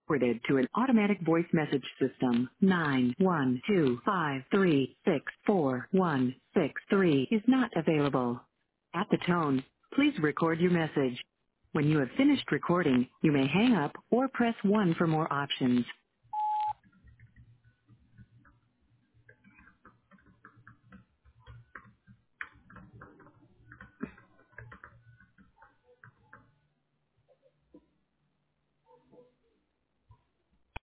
forwarded to an automatic voice message system. 91253646163 is not available. At the tone, please record your message. When you have finished recording, you may hang up or press 1 for more options.